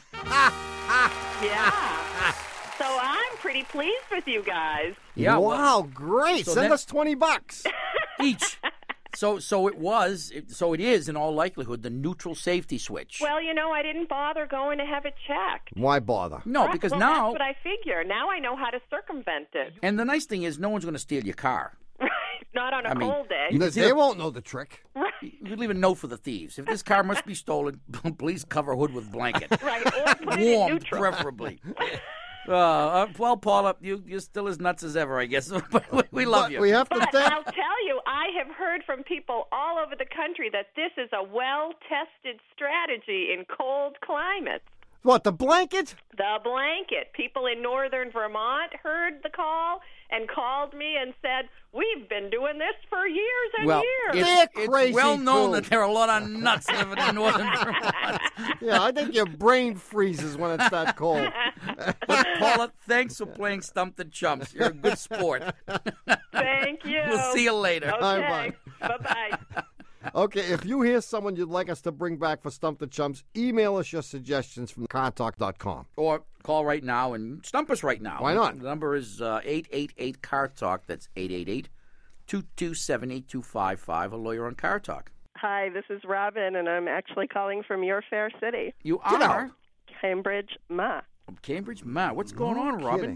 Yeah. So I'm pretty pleased with you guys. Yeah, well- Wow, great. So Send then- us twenty bucks. Each. So so it was, it, so it is in all likelihood the neutral safety switch. Well, you know, I didn't bother going to have it checked. Why bother? no, That's- because well, now, that's what I figure. Now I know how to circumvent it. and the nice thing is no one's going to steal your car. Right. Not on a I mean, cold day. you- They, they won't know the trick. Right. You could leave a note for the thieves. If this car must be stolen, please cover hood with blanket. Right. Or put it in Warmed, neutral. preferably. Uh, uh, well, Paula, you, you're still as nuts as ever, I guess. But we, we love But you. we have to But thank. I'll tell you, I have heard from people all over the country that this is a well-tested strategy in cold climates. What, the blanket? The blanket. People in northern Vermont heard the call and called me and said, we've been doing this for years and well, years. it's, They're it's crazy, well known too. that there are a lot of nuts living in northern Vermont. Yeah, I think your brain freezes when it's that cold. But Paula, thanks for playing Stump the Chumps. You're a good sport. Thank you. We'll see you later. Okay. Bye-bye. Bye-bye. Okay, if you hear someone you'd like us to bring back for Stump the Chumps, email us your suggestions from car talk dot com. Or call right now and stump us right now. Why not? The number is uh, eight eight eight, C A R Talk. That's eight eight eight, two two seven, eight two five five. A lawyer on Car Talk. Hi, this is Robin, and I'm actually calling from your fair city, You Get are out. Cambridge, Ma. from Cambridge, Ma. What's going No on, Robin? kidding.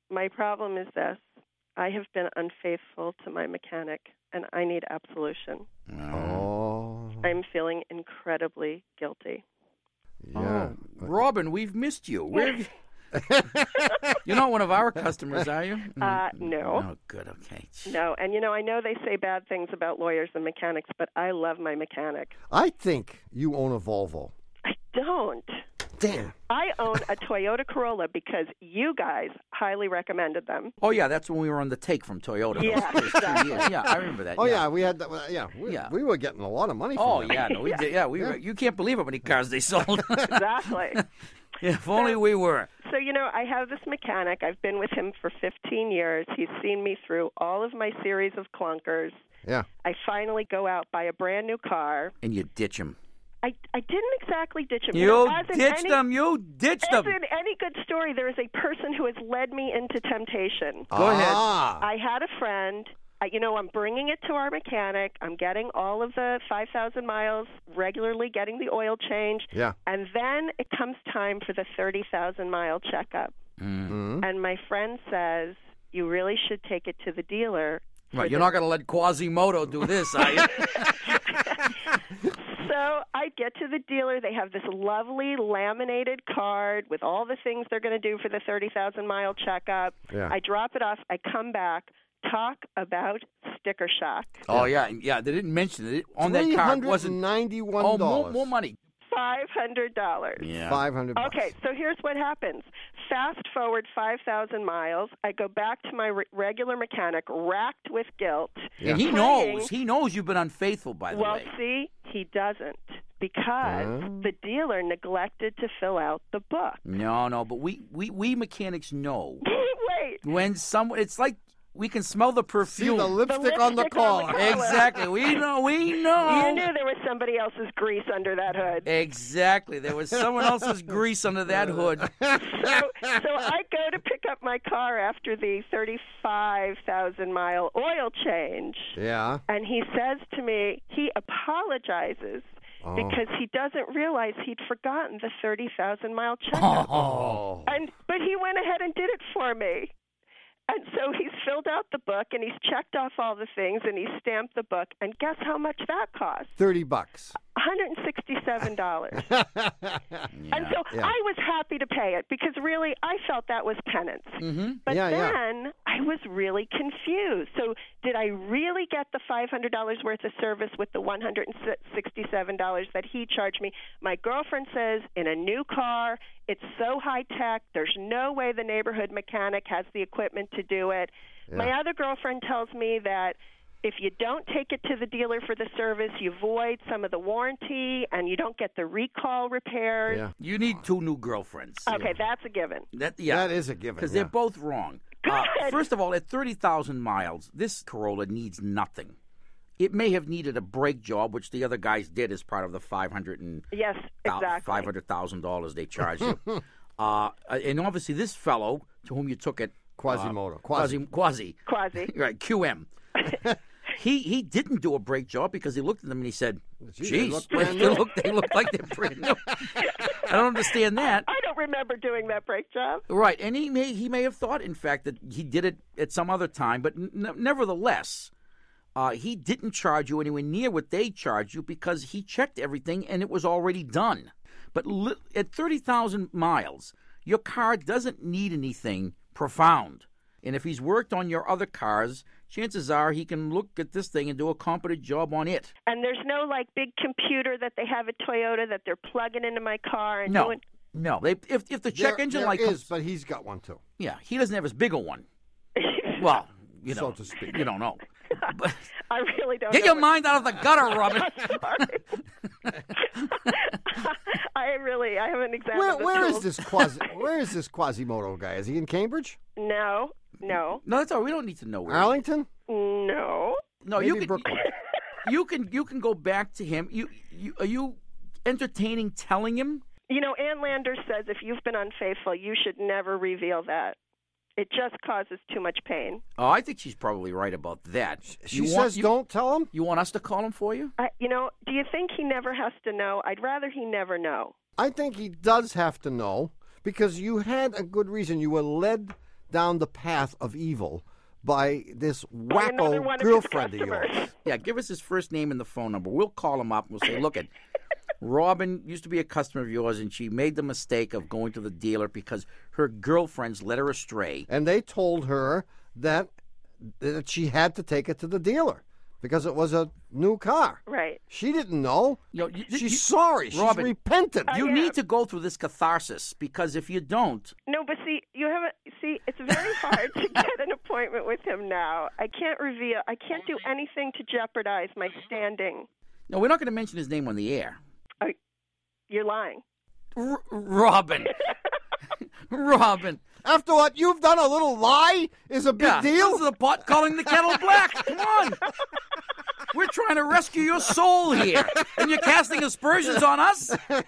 my problem is this. I have been unfaithful to my mechanic, and I need absolution. Oh. I'm feeling incredibly guilty. Yeah. Oh, Robin, we've missed you. Where have you... You're not one of our customers, are you? Uh, no. Oh, good. Okay. No, and you know, I know they say bad things about lawyers and mechanics, but I love my mechanic. I think you own a Volvo. I don't. Damn. I own a Toyota Corolla because you guys highly recommended them. Oh, yeah, that's when we were on the take from Toyota. Yeah, Those first two exactly. years. Yeah, I remember that. Oh, yeah. yeah, we had that. Yeah, we, Yeah. we were getting a lot of money from Oh, them. yeah, no, we did. Yeah, we Yeah. Were, you can't believe how many cars they sold. Exactly. Yeah, if only we were. So, you know, I have this mechanic. I've been with him for fifteen years. He's seen me through all of my series of clunkers. Yeah. I finally go out, buy a brand new car. And you ditch him. I, I didn't exactly ditch him. You, know, as in ditched any, them. You ditched As them. in any good story, there is a person who has led me into temptation. Go ahead. Ah. I had a friend. I, you know, I'm bringing it to our mechanic. I'm getting all of the five thousand miles regularly, getting the oil change. Yeah. And then it comes time for the thirty thousand mile checkup. Mm-hmm. And my friend says, you really should take it to the dealer. Right, you're not going to let Quasimodo do this, are you? So I get to the dealer. They have this lovely laminated card with all the things they're going to do for the thirty thousand mile checkup. Yeah. I drop it off. I come back. Talk about sticker shock. Oh, yeah, yeah. They didn't mention it. On that card wasn't... ninety-one Oh, dollars. more, more money. five hundred dollars. Yeah. five hundred bucks. Okay, so here's what happens. Fast forward five thousand miles. I go back to my re- regular mechanic, racked with guilt. And he praying- knows. He knows you've been unfaithful, by the Well, way. see, he doesn't because Oh. the dealer neglected to fill out the book. No, no, but we, we, we mechanics know. Wait. When someone... It's like we can smell the See perfume. the lipstick, The on the lipstick on collar. the collar. Exactly. We know. We know. You knew there was somebody else's grease under that hood. Exactly. There was someone else's grease under that hood. So, so I go to pick up my car after the thirty-five thousand mile oil change. Yeah. And he says to me, he apologizes Oh. because he doesn't realize he'd forgotten the thirty thousand mile checkup. Oh. And but he went ahead and did it for me. And so he's filled out the book and he's checked off all the things and he's stamped the book. And guess how much that cost? thirty bucks. one hundred sixty-seven dollars. And so Yeah. I was happy to pay it because really I felt that was penance. Mm-hmm. But Yeah, yeah. then I was really confused. So did I really get the five hundred dollars worth of service with the one hundred sixty-seven dollars that he charged me? My girlfriend says in a new car, it's so high tech, there's no way the neighborhood mechanic has the equipment to do it. Yeah. My other girlfriend tells me that if you don't take it to the dealer for the service, you void some of the warranty and you don't get the recall repairs. Yeah. You need two new girlfriends. Okay, that's a given. That, yeah. That is a given. Because yeah. they're both wrong. Uh, first of all, at thirty thousand miles, this Corolla needs nothing. It may have needed a brake job, which the other guys did as part of the five hundred and Yes, exactly. five hundred thousand dollars they charge you. uh, and obviously, this fellow to whom you took it, Quasimodo. uh, Quasi. Quasi, Quasi. right, Q M. he he didn't do a brake job because he looked at them and he said, Gee, "Geez, they look they, brand new." look they look like they're brand new." I don't understand that. I don't remember doing that brake job. Right, and he may he may have thought, in fact, that he did it at some other time, but n- nevertheless, uh, he didn't charge you anywhere near what they charged you because he checked everything and it was already done. But li- at thirty thousand miles, your car doesn't need anything profound. And if he's worked on your other cars, chances are he can look at this thing and do a competent job on it. And there's no like big computer that they have at Toyota that they're plugging into my car and No, doing. no. They, if if the check There- engine there light is, comes, but he's got one too. yeah, he doesn't have as big a one. Well, you know, So to speak. you don't know. But I really don't. get know your what- mind out of the gutter, Robin. Sorry. I really, I haven't examined. Where, the where is tools. this Quasi? Where is this Quasimodo guy? Is he in Cambridge? No, no, No, that's all. We don't need to know where. Arlington? no. No, Maybe you can. Brooklyn. You can. You can go back to him. You. You. Are you entertaining telling him? You know, Ann Landers says if you've been unfaithful, you should never reveal that. It just causes too much pain. Oh, I think she's probably right about that. She you says want, you, don't tell him? You want us to call him for you? I, you know, do you think he never has to know? I'd rather he never know. I think he does have to know because you had a good reason. You were led down the path of evil by this By another wacko one of his girlfriend of customers. yours. Yeah, give us his first name and the phone number. We'll call him up and we'll say, look, it, Robin used to be a customer of yours, and she made the mistake of going to the dealer because her girlfriends led her astray. And they told her that that she had to take it to the dealer because it was a new car. Right. She didn't know. You know, you- She's you- sorry. She's Robin, repentant. I You am. need to go through this catharsis, because if you don't, No, but see, you haven't. See, it's very hard to get an appointment with him now. I can't reveal. I can't do anything to jeopardize my standing. no, we're not going to mention his name on the air. I, you're lying. R- Robin. Robin. After what you've done, a little lie is a big Yeah, deal. this is the pot calling the kettle black. Come on. We're trying to rescue your soul here, and you're casting aspersions on us? All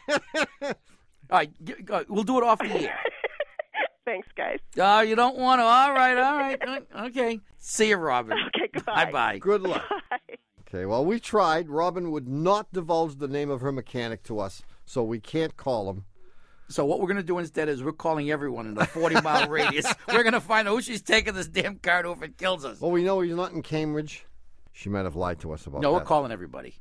right, g- go- we'll do it off the air. Thanks, guys. Oh, you don't want to? All right, all right. Okay. See you, Robin. Okay, goodbye. Bye-bye. Good luck. Bye. Okay, well, we tried. Robin would not divulge the name of her mechanic to us, so we can't call him. So what we're going to do instead is we're calling everyone in a forty-mile radius. We're going to find out who she's taking this damn car to if it kills us. Well, we know he's not in Cambridge. She might have lied to us about No, that. we're calling everybody.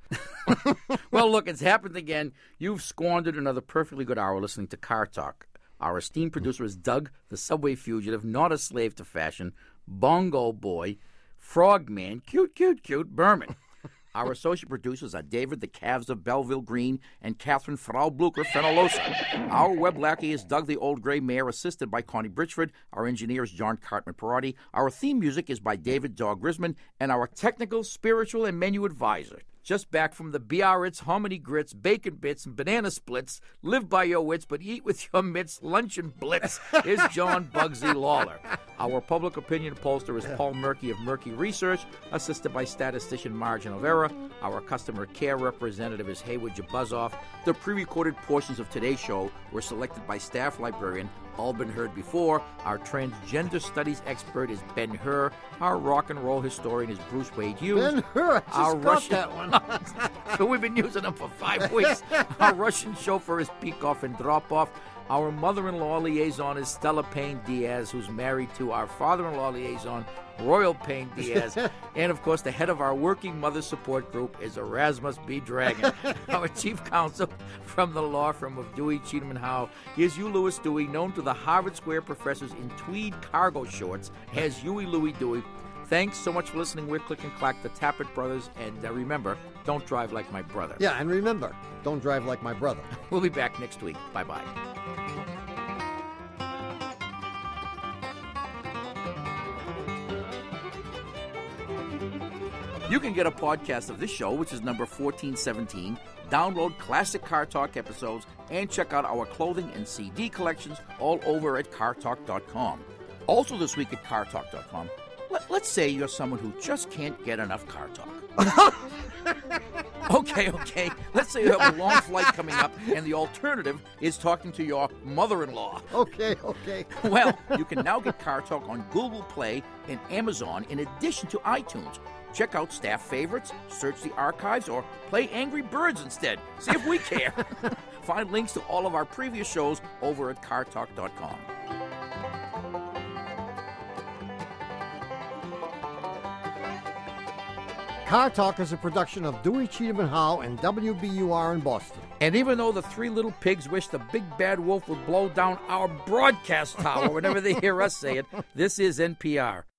Well, look, it's happened again. You've squandered another perfectly good hour listening to Car Talk. Our esteemed producer is Doug, the subway fugitive, not a slave to fashion, bongo boy, frogman, cute, cute, cute, Berman. Our associate producers are David, the Calves of Belleville Green, and Catherine Frau Blucher Fenolosa. Our web lackey is Doug, the Old Gray Mare, assisted by Connie Bridgeford. Our engineer is John Cartman Perotti. Our theme music is by David Dog Grisman. And our technical, spiritual, and menu advisor, just back from the Biarritz, hominy grits, bacon bits, and banana splits, live by your wits, but eat with your mitts, lunch and blitz, is John Bugsy Lawler. Our public opinion pollster is Paul Murky of Murky Research, assisted by statistician Margin of Error. Our customer care representative is Haywood Jabuzoff. The pre-recorded portions of today's show were selected by staff librarian, all been heard before. Our transgender studies expert is Ben Hur. Our rock and roll historian is Bruce Wade Hughes. Ben Hur, I just Our got Russian, that one. So we've been using them for five weeks. Our Russian chauffeur is Peekoff and Dropoff. Our mother-in-law liaison is Stella Payne Diaz, who's married to our father-in-law liaison, Royal Payne Diaz. And, of course, the head of our working mother support group is Erasmus B. Dragon. Our chief counsel from the law firm of Dewey, Cheatham and Howe is Hugh Lewis Dewey, known to the Harvard Square professors in tweed cargo shorts as Huey Louie Dewey. Thanks so much for listening. We're Click and Clack, the Tappet Brothers. And uh, remember, don't drive like my brother. Yeah, and remember, don't drive like my brother. We'll be back next week. Bye-bye. You can get a podcast of this show, which is number fourteen seventeen, download classic Car Talk episodes, and check out our clothing and C D collections all over at car talk dot com. Also this week at car talk dot com, let, let's say you're someone who just can't get enough car talk. Okay, okay. Let's say you have a long flight coming up, and the alternative is talking to your mother-in-law. Okay, okay. Well, you can now get Car Talk on Google Play and Amazon in addition to iTunes. Check out staff favorites, search the archives, or play Angry Birds instead. See if we care. Find links to all of our previous shows over at car talk dot com. Car Talk is a production of Dewey, Cheatham and Howe and W B U R in Boston. And even though the three little pigs wish the big bad wolf would blow down our broadcast tower whenever they hear us say it, this is N P R.